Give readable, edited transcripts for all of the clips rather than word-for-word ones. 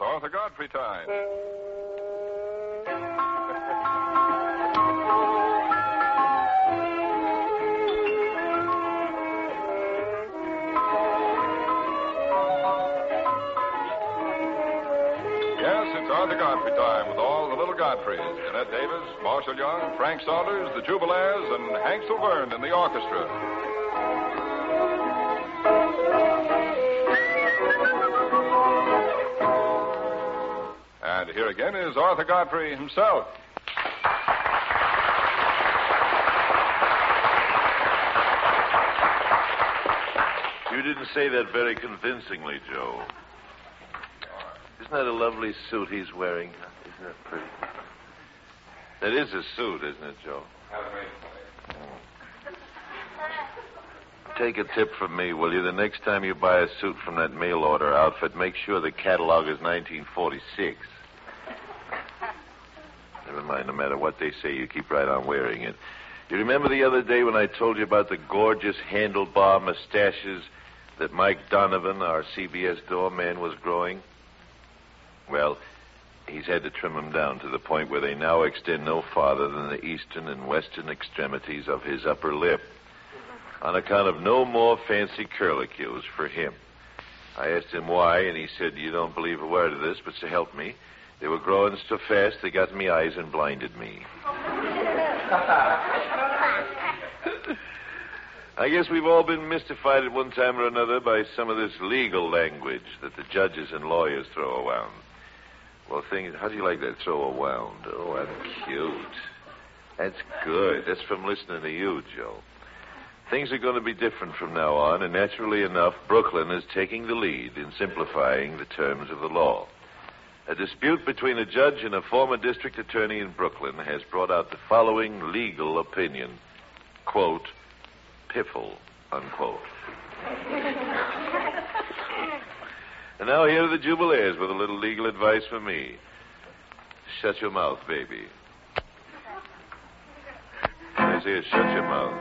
Arthur Godfrey time. Yes, it's Arthur Godfrey time with all the little Godfreys. Jeanette Davis, Marshall Young, Frank Saunders, the Jubilaires, and Hank Silverne in the orchestra. And here again is Arthur Godfrey himself. You didn't say that very convincingly, Joe. Isn't that a lovely suit he's wearing? Isn't that pretty? That is a suit, isn't it, Joe? Take a tip from me, will you? The next time you buy a suit from that mail order outfit, make sure the catalog is 1946. Never mind, no matter what they say, you keep right on wearing it. You remember the other day when I told you about the gorgeous handlebar mustaches that Mike Donovan, our CBS doorman, was growing? Well, he's had to trim them down to the point where they now extend no farther than the eastern and western extremities of his upper lip, on account of no more fancy curlicues for him. I asked him why, and he said, you don't believe a word of this, but to help me, they were growing so fast they got in me eyes and blinded me. I guess we've all been mystified at one time or another by some of this legal language that the judges and lawyers throw around. Well, how do you like that, throw around? Oh, that's cute. That's good. That's from listening to you, Joe. Things are going to be different from now on, and naturally enough, Brooklyn is taking the lead in simplifying the terms of the law. A dispute between a judge and a former district attorney in Brooklyn has brought out the following legal opinion. Quote, piffle, unquote. And now here are the Jubilaires with a little legal advice for me. Shut your mouth, baby. I say, shut your mouth.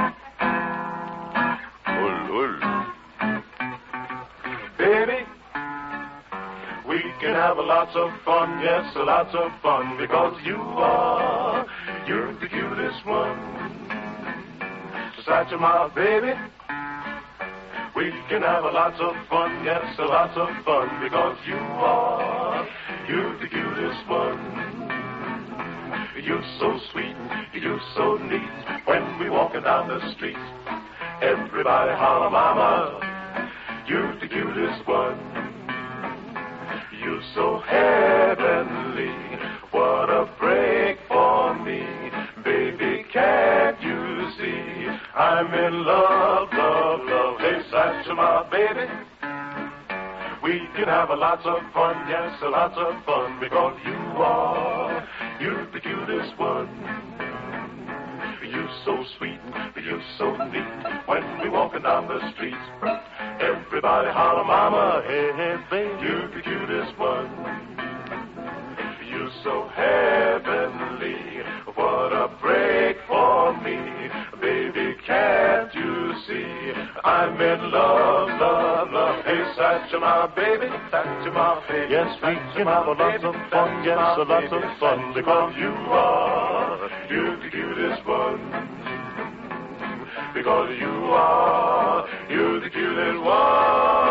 Baby, we can have lots of fun, yes, lots of fun, because you're the cutest one. So shut your mouth, baby. We can have lots of fun, yes, lots of fun, because you're the cutest one. You're so sweet, you're so neat, when we walking down the street. Everybody holler, mama, you're the cutest one. You're so heavenly, what a break for me. Baby, can't you see, I'm in love, love, love. Hey, Satchel, baby, we can have lots of fun, yes, lots of fun, because you're the cutest one. You're so sweet, you're so neat, when we walking down the street. Everybody holler, mama, hey, hey, baby, you're the cutest one. You're so heavenly, what a break for me. Baby, can't you see, I'm in love, love, love. Hey, Satchel, my baby, Satchel, my baby. Yes, we can have lots of fun, yes, lots of fun, because you're the cutest one. Because you're the cutest one.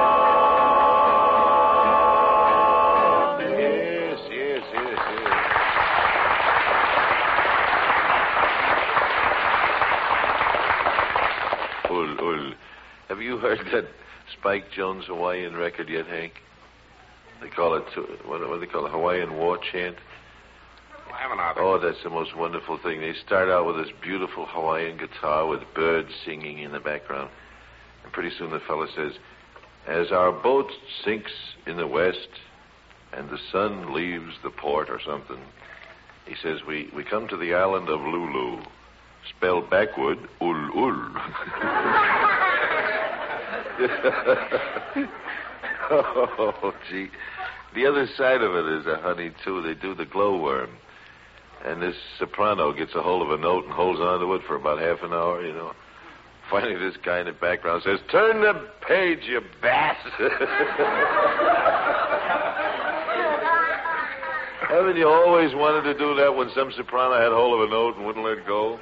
Yes, yes, yes, yes. Have you heard that Spike Jones Hawaiian record yet, Hank? They call it, what do they call it, Hawaiian War Chant? I haven't heard it. Oh, that's the most wonderful thing. They start out with this beautiful Hawaiian guitar with birds singing in the background. And pretty soon the fella says, as our boat sinks in the west and the sun leaves the port or something, he says, we come to the island of Lulu. Spelled backward, ul. Oh, gee. The other side of it is a honey, too. They do the glowworm. And this soprano gets a hold of a note and holds on to it for about half an hour, you know. Finally, this guy in the background says, turn the page, you bastard. Haven't you always wanted to do that when some soprano had hold of a note and wouldn't let it go?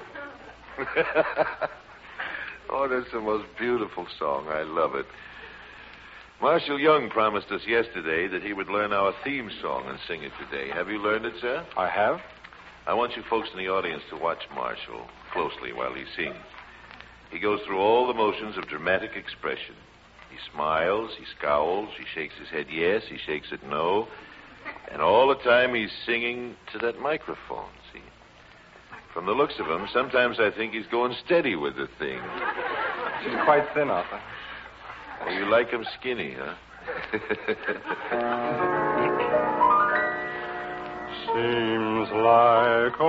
Oh, that's the most beautiful song. I love it. Marshall Young promised us yesterday that he would learn our theme song and sing it today. Have you learned it, sir? I have. I want you folks in the audience to watch Marshall closely while he sings. He goes through all the motions of dramatic expression. He smiles, he scowls, he shakes his head yes, he shakes it no. And all the time he's singing to that microphone, see? From the looks of him, sometimes I think he's going steady with the thing. She's quite thin, Arthur. Oh, you like him skinny, huh? Seems like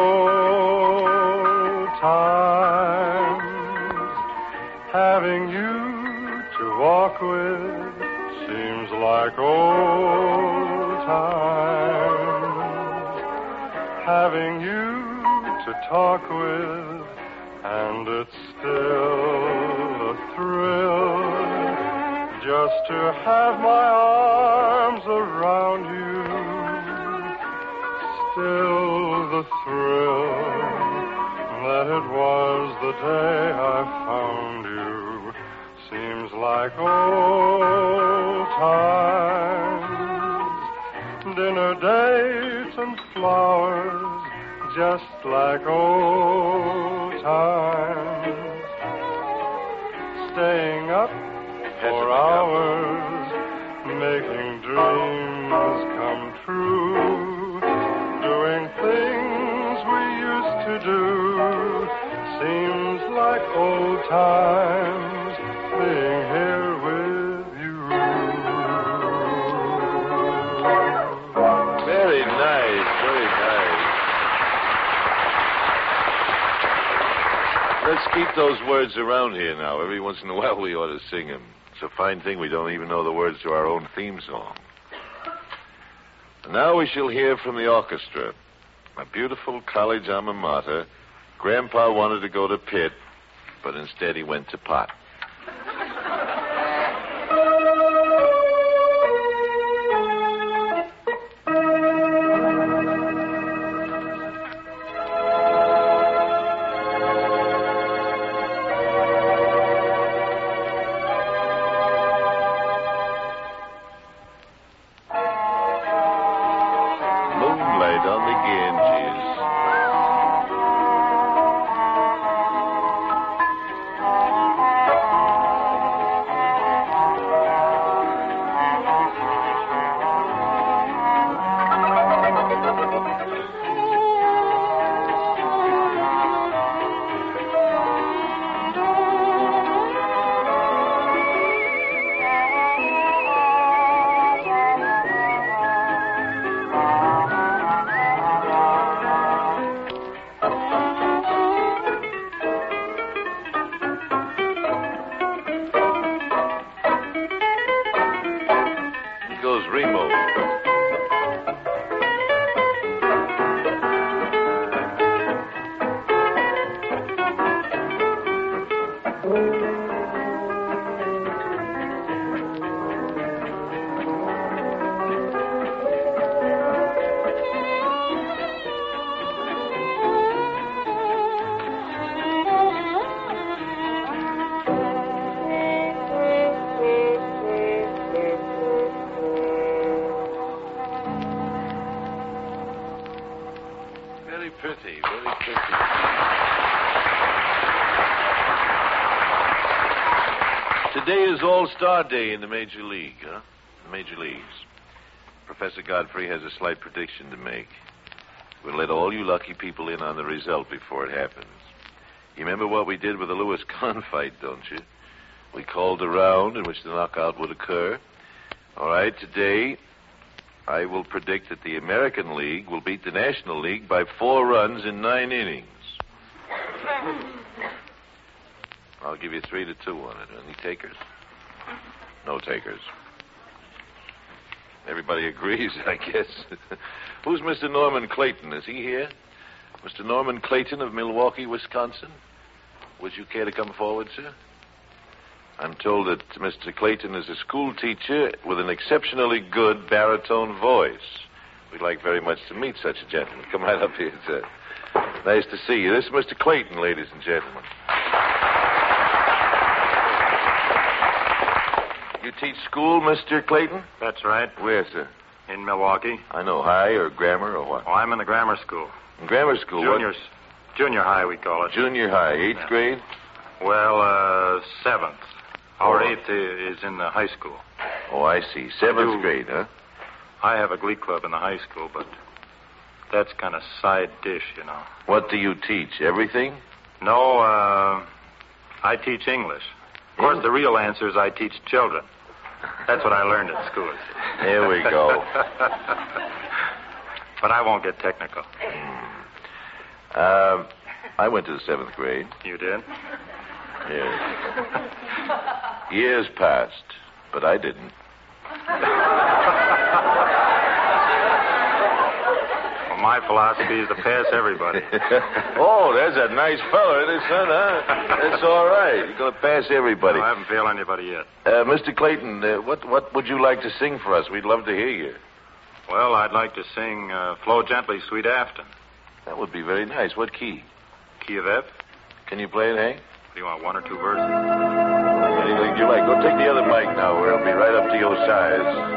old times, having you to walk with. Seems like old times, having you to talk with, and it's still a thrill just to have my arms around you. Still the thrill that it was the day I found you. Seems like old times, dinner dates and flowers, just like old times. Staying up for hours, making dreams come true, doing things we used to do. Seems like old times, being here with you. Very nice, very nice. Let's keep those words around here now. Every once in a while we ought to sing them. It's a fine thing we don't even know the words to our own theme song. And now we shall hear from the orchestra. A beautiful college alma mater. Grandpa wanted to go to Pitt, but instead he went to pot. Moonlight on the Ganges. It goes Remo. Very pretty, very pretty. Today is All-Star Day in the Major League, huh? The Major Leagues. Professor Godfrey has a slight prediction to make. We'll let all you lucky people in on the result before it happens. You remember what we did with the Lewis Kahn fight, don't you? We called a round in which the knockout would occur. All right, today I will predict that the American League will beat the National League by 4 runs in 9 innings. I'll give you 3-2 on it. Any takers? No takers. Everybody agrees, I guess. Who's Mr. Norman Clayton? Is he here? Mr. Norman Clayton of Milwaukee, Wisconsin? Would you care to come forward, sir? I'm told that Mr. Clayton is a school teacher with an exceptionally good baritone voice. We'd like very much to meet such a gentleman. Come right up here, sir. Nice to see you. This is Mr. Clayton, ladies and gentlemen. You teach school, Mr. Clayton? That's right. Where, sir? In Milwaukee. I know, high or grammar or what? Oh, I'm in the grammar school. In grammar school, Junior high, we call it. Junior high, 8th grade? Well, 7th. Our 8th is in the high school. Oh, I see. 7th grade, huh? I have a glee club in the high school, but that's kind of side dish, you know. What do you teach? Everything? No, I teach English. Of course, the real answer is I teach children. That's what I learned at school. There we go. But I won't get technical. I went to the 7th grade. You did? Yes. Years passed, but I didn't. Well, my philosophy is to pass everybody. Oh, there's a nice fella, isn't it, son, huh? That's all right. You're going to pass everybody. No, I haven't failed anybody yet. Mr. Clayton, what would you like to sing for us? We'd love to hear you. Well, I'd like to sing Flow Gently, Sweet Afton. That would be very nice. What key? Key of F. Can you play it, Hank? Do you want 1 or 2 verses? Anything you like. Go take the other mic now, where it'll be right up to your size.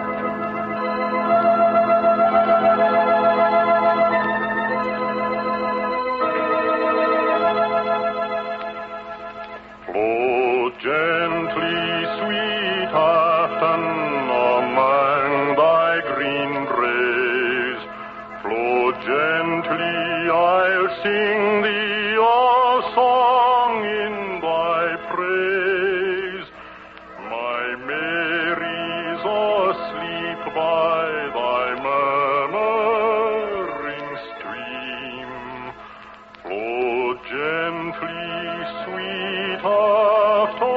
Flow gently, sweet Afton, among thy green braes. Flow gently, I'll sing thee a song in thy praise. My Mary's asleep by thy murmuring stream. Flow gently, sweet Afton,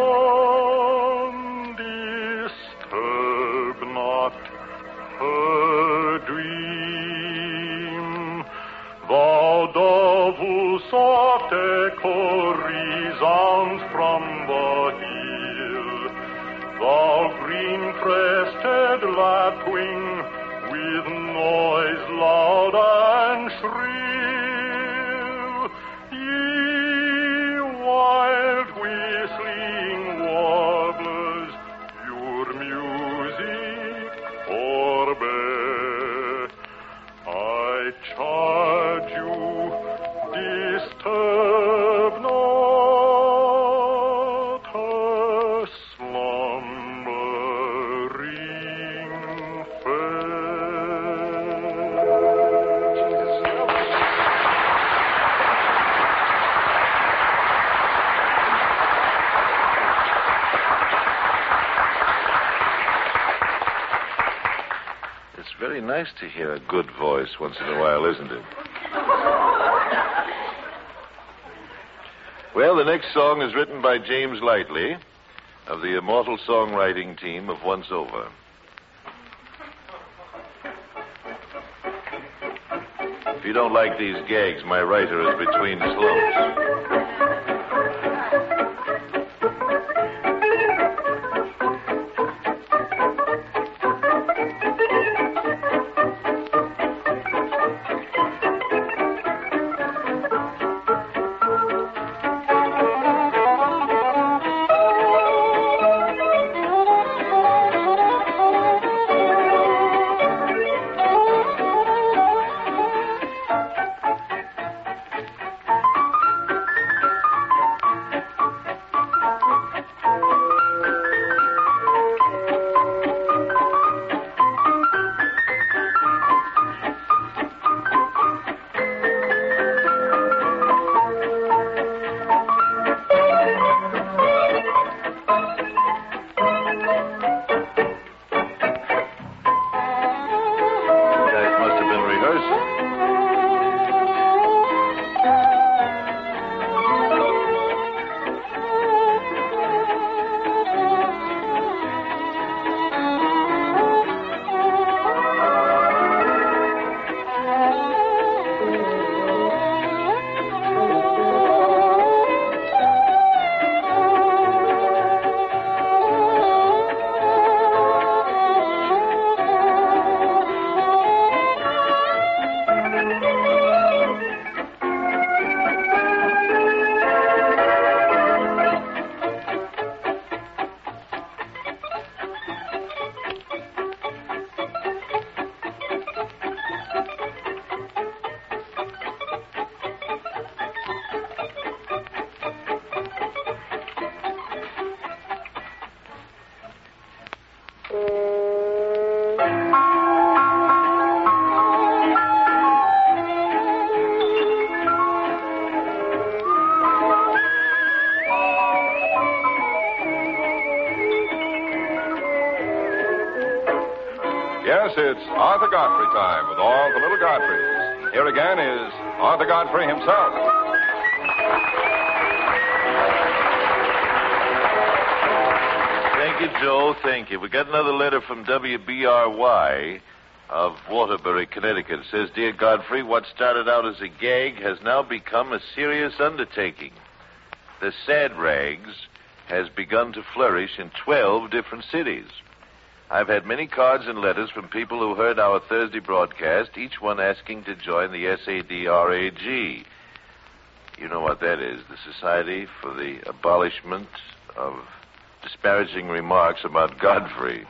disturb not her dream. Thou dove whose soft echo resounds from the hill, thou green-crested lapwing with noise loud and shrill, ye wild whistling warblers, your music forbear. I charge you, disturb not her slumbering It's very nice to hear a good voice once in a while, isn't it? Well, the next song is written by James Lightly of the immortal songwriting team of Once Over. If you don't like these gags, my writer is between slumps. Yes, it's Arthur Godfrey time with all the little Godfreys. Here again is Arthur Godfrey himself. Thank you, Joe. Thank you. We got another letter from WBRY of Waterbury, Connecticut. It says, Dear Godfrey, what started out as a gag has now become a serious undertaking. The Sad Rags has begun to flourish in 12 different cities. I've had many cards and letters from people who heard our Thursday broadcast, each one asking to join the SADRAG. You know what that is, the Society for the Abolishment of Disparaging Remarks about Godfrey.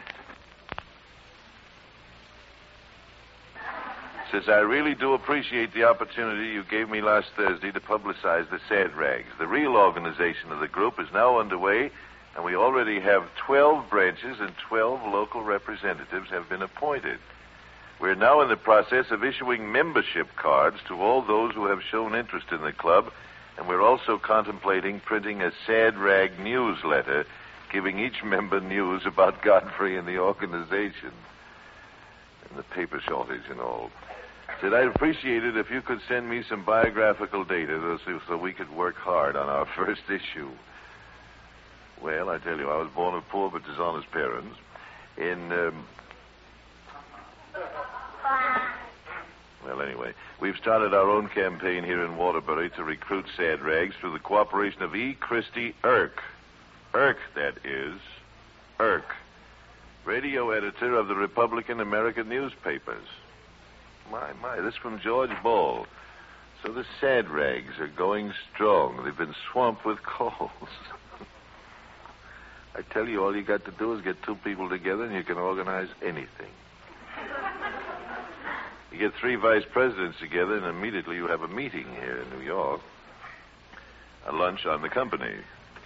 Says, I really do appreciate the opportunity you gave me last Thursday to publicize the Sad Rags. The real organization of the group is now underway, and we already have 12 branches and 12 local representatives have been appointed. We're now in the process of issuing membership cards to all those who have shown interest in the club, and we're also contemplating printing a Sad Rag newsletter giving each member news about Godfrey and the organization. And the paper shortage and all. Said, I'd appreciate it if you could send me some biographical data so we could work hard on our first issue. Well, I tell you, I was born of poor but dishonest parents. Well, anyway, we've started our own campaign here in Waterbury to recruit Sad Rags through the cooperation of E. Christie Irk. Irk, that is. Irk. Radio editor of the Republican American newspapers. My, this from George Ball. So the Sad Rags are going strong. They've been swamped with calls. I tell you, all you got to do is get two people together and you can organize anything. You get 3 vice presidents together and immediately you have a meeting here in New York. A lunch on the company.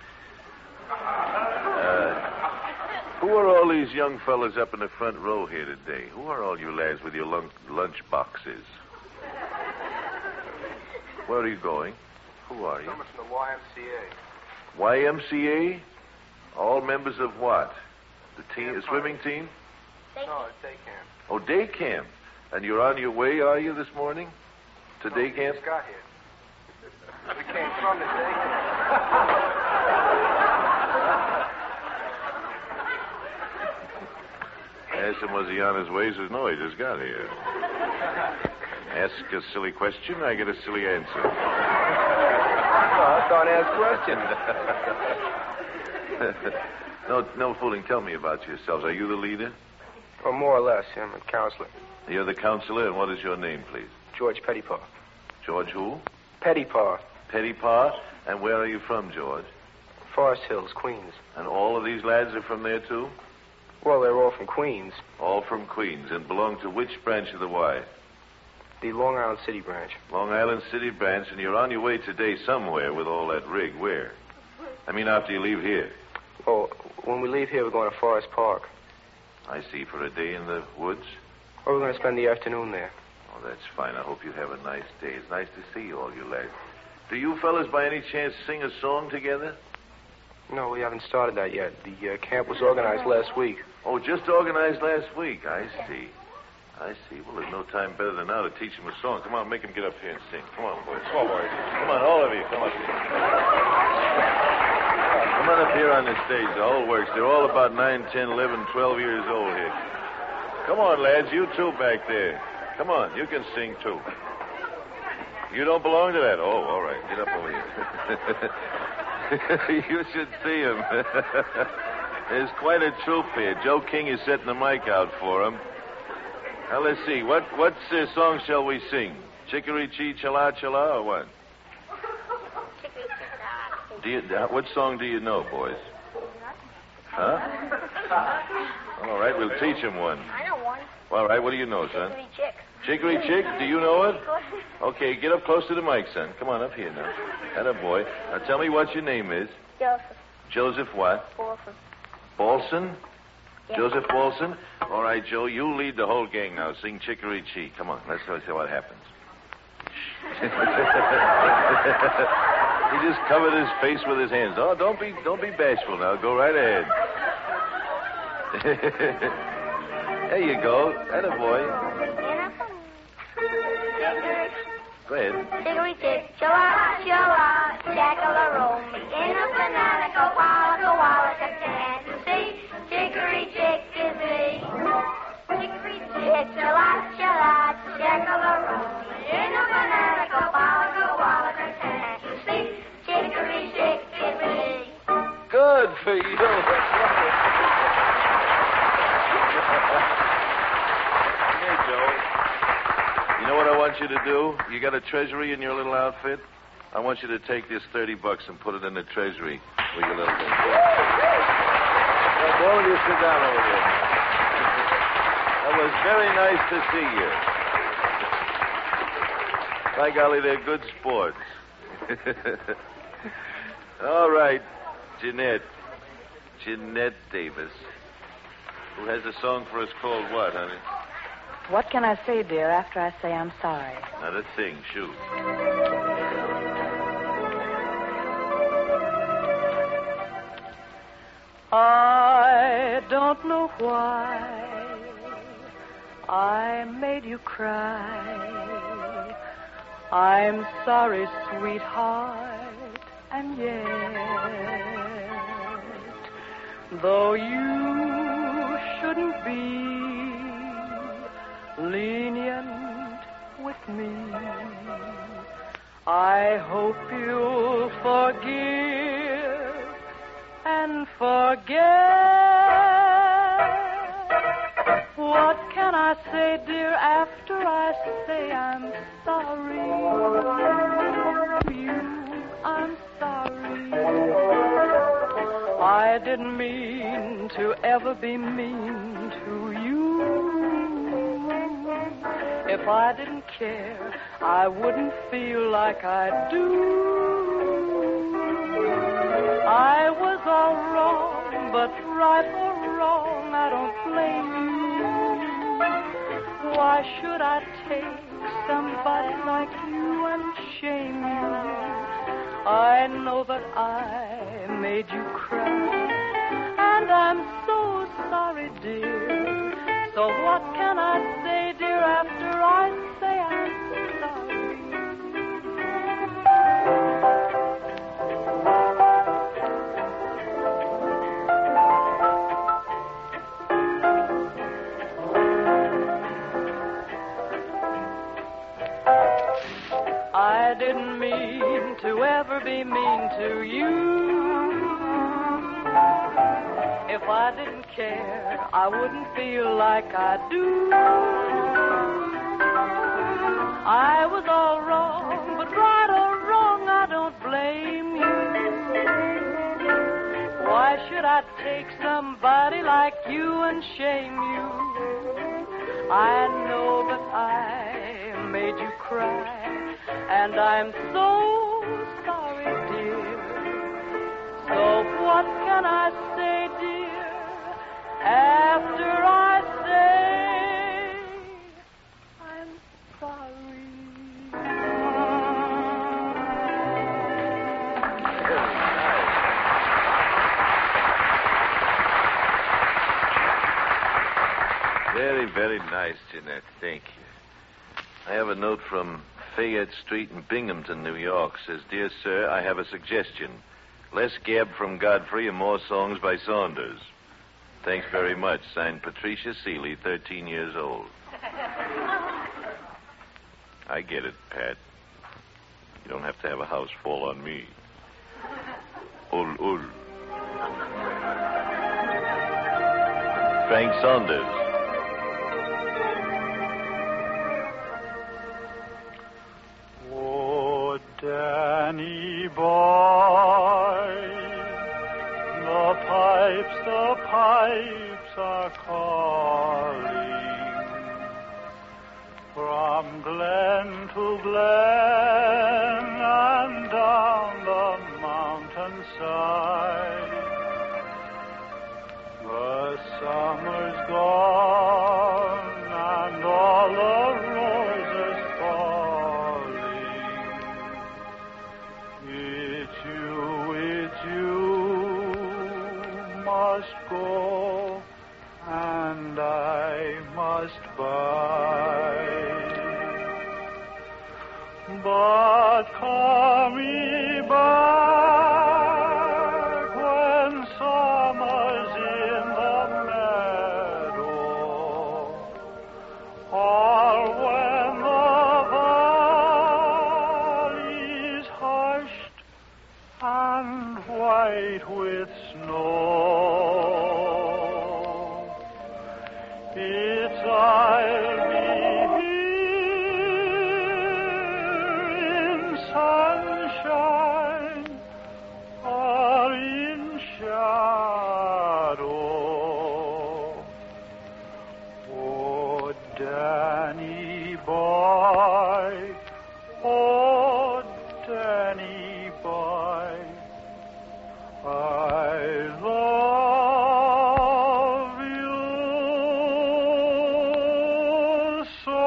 Who are all these young fellas up in the front row here today? Who are all you lads with your lunch boxes? Where are you going? Who are you? Members from the YMCA. YMCA? All members of what? The team, the swimming team? No, it's day camp. Oh, day camp. And you're on your way, are you, this morning? To day camp? We just got here. We came from the day camp. Asked him, was he on his way? He says, no, he just got here. Ask a silly question, I get a silly answer. Don't ask questions. No fooling. Tell me about yourselves. Are you the leader? Well, more or less. I'm a counselor. You're the counselor, and what is your name, please? George Pettypaw. George who? Pettypaw. Pettypaw? And where are you from, George? Forest Hills, Queens. And all of these lads are from there, too? Well, they're all from Queens. All from Queens, and belong to which branch of the Y? The Long Island City branch. Long Island City branch, and you're on your way today somewhere with all that rig. Where? I mean, after you leave here. Oh, when we leave here, we're going to Forest Park. I see, for a day in the woods? Well, we're going to spend the afternoon there. Oh, that's fine. I hope you have a nice day. It's nice to see you all, you lads. Do you fellas by any chance sing a song together? No, we haven't started that yet. The camp was organized last week. Oh, just organized last week. I see. Well, there's no time better than now to teach them a song. Come on, make them get up here and sing. Come on, boys. Come on, boys. Come on, all of you. Come on. Come on up here on the stage. The whole works. They're all about 9, 10, 11, 12 years old here. Come on, lads. You too back there. Come on. You can sing, too. You don't belong to that? Oh, all right. Get up over here. You should see him. There's quite a troop here. Joe King is setting the mic out for him. Now, let's see. What song shall we sing? Chicory Chee Chala Chala or what? What song do you know, boys? Huh? All right, we'll teach him one. I know one. All right, what do you know, son? Chicory Chick. Chicory Chick? Do you know it? Okay, get up close to the mic, son. Come on up here now. Atta boy. Now tell me what your name is. Joseph. Joseph what? Bolson. Bolson? Yeah. Joseph Bolson? All right, Joe, you lead the whole gang now. Sing Chicory Chee. Come on, let's see what happens. He just covered his face with his hands. Oh, don't be bashful now. Go right ahead. There you go. Atta boy. Go ahead. Hickory tick, chilla, chilla, jackalope. In a fanatical walla, can't you see? Hickory tick is me. Hickory tick, chilla, chilla, jackalope. In a fanatical walla, can't you see? Hickory tick is me. Good for you. Here, Joe. You know what I want you to do? You got a treasury in your little outfit? I want you to take this $30 and put it in the treasury with your little thing. Now, both of you sit down over there. That was very nice to see you. By golly, they're good sports. All right, Jeanette Davis, who has a song for us called what, honey? What can I say, dear, after I say I'm sorry? Now, let's sing. Shoot. I don't know why I made you cry. I'm sorry, sweetheart, and yet, though you shouldn't be lenient with me, I hope you'll forgive and forget. What can I say, dear, after I say I'm sorry? You, I'm sorry. I didn't mean to ever be mean to you. If I didn't care, I wouldn't feel like I do. I was all wrong, but right or wrong, I don't blame you. Why should I take somebody like you and shame you? I know that I made you cry, and I'm so sorry, dear. So what can I say, dear, after I say I'm sorry? I didn't mean to ever be mean to you. If I didn't care, I wouldn't feel like I do. I was all wrong, but right or wrong, I don't blame you. Why should I take somebody like you and shame you? I know that I made you cry, and I'm so sorry, dear. So what can I say, dear, after I say I'm sorry? Very, very nice, Jeanette. Thank you. I have a note from Fayette Street in Binghamton, New York. Says, "Dear sir, I have a suggestion. Less gab from Godfrey and more songs by Saunders. Thanks very much." Signed, Patricia Seeley, 13 years old. I get it, Pat. You don't have to have a house fall on me. Ul. Frank Saunders. Danny boy, the pipes are calling from glen to glen and down the mountainside. The summer's gone and all the roses falling. It's you must go and and I must buy. But call me back when summer's in the meadow, or when the valley's hushed and white with snow. It's I'll be here in sunshine or in shadow. Oh, Danny boy, oh, Danny boy, I love you so.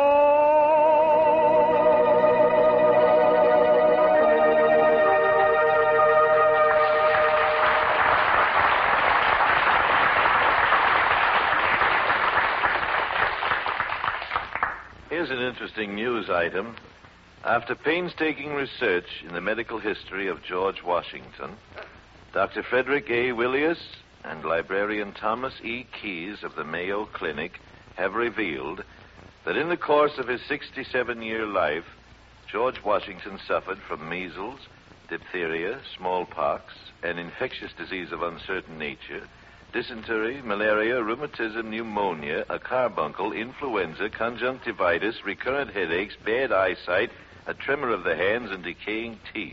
Here's an interesting news item. After painstaking research in the medical history of George Washington, Dr. Frederick A. Willius and librarian Thomas E. Keyes of the Mayo Clinic have revealed that in the course of his 67-year life, George Washington suffered from measles, diphtheria, smallpox, an infectious disease of uncertain nature, dysentery, malaria, rheumatism, pneumonia, a carbuncle, influenza, conjunctivitis, recurrent headaches, bad eyesight, a tremor of the hands, and decaying teeth.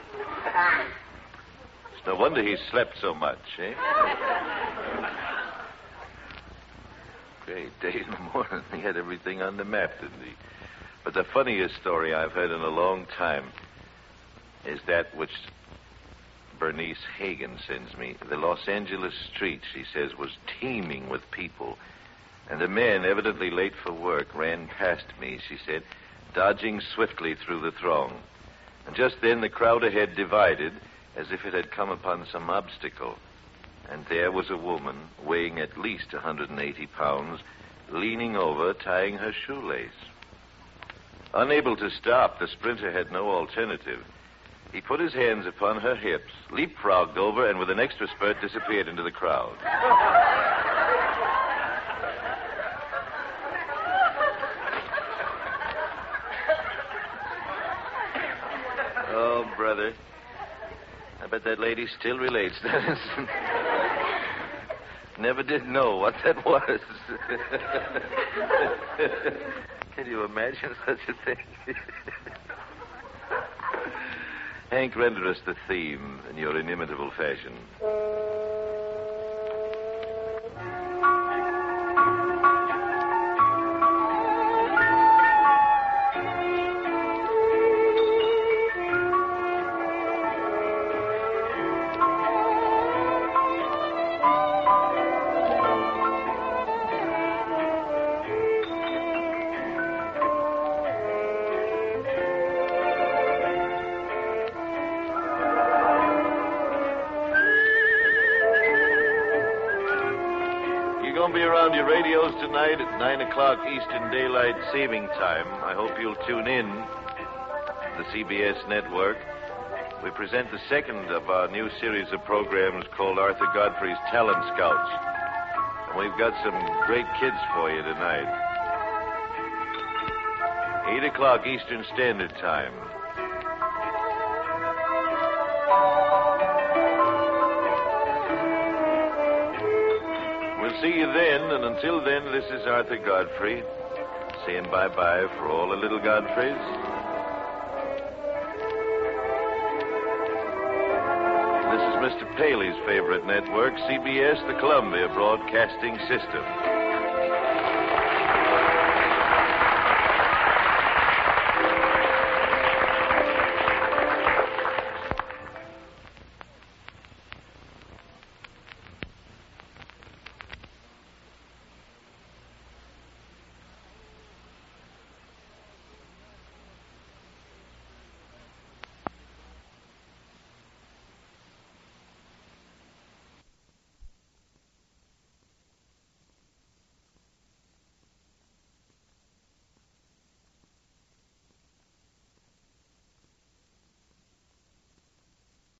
It's no wonder he slept so much, eh? Great day in the morning. He had everything on the map, didn't he? But the funniest story I've heard in a long time is that which Bernice Hagen sends me. The Los Angeles street, she says, was teeming with people. And a man, evidently late for work, ran past me, she said, dodging swiftly through the throng. And just then the crowd ahead divided as if it had come upon some obstacle. And there was a woman, weighing at least 180 pounds, leaning over, tying her shoelace. Unable to stop, the sprinter had no alternative. He put his hands upon her hips, leapfrogged over, and with an extra spurt disappeared into the crowd. Oh, brother. I bet that lady still relates. Never did know what that was. Can you imagine such a thing? Hank, render us the theme in your inimitable fashion. Be around your radios tonight at 9 o'clock Eastern Daylight Saving Time. I hope you'll tune in to the CBS network. We present the second of our new series of programs called Arthur Godfrey's Talent Scouts. And we've got some great kids for you tonight. 8 o'clock Eastern Standard Time. See you then, and until then, this is Arthur Godfrey saying bye-bye for all the little Godfreys. This is Mr. Paley's favorite network, CBS, the Columbia Broadcasting System.